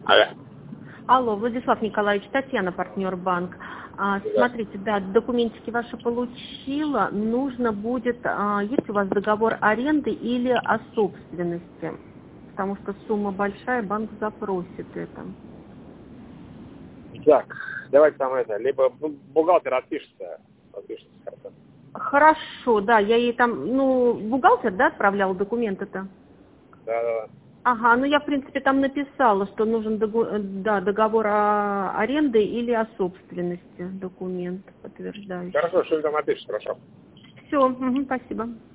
Алло. Алло, Владислав Николаевич, Татьяна, партнер банк. Смотрите, да, документики ваши получила. Нужно будет, есть у вас договор аренды или о собственности? Потому что сумма большая, банк запросит это. Так, давайте там это, либо бухгалтер отпишется с карты. Хорошо, да, я ей там, бухгалтер, да, отправлял документы-то? Да. Ага, я, в принципе, там написала, что нужен договор о аренде или о собственности, документ подтверждающий. Хорошо, что вы там напишете, хорошо. Все, спасибо.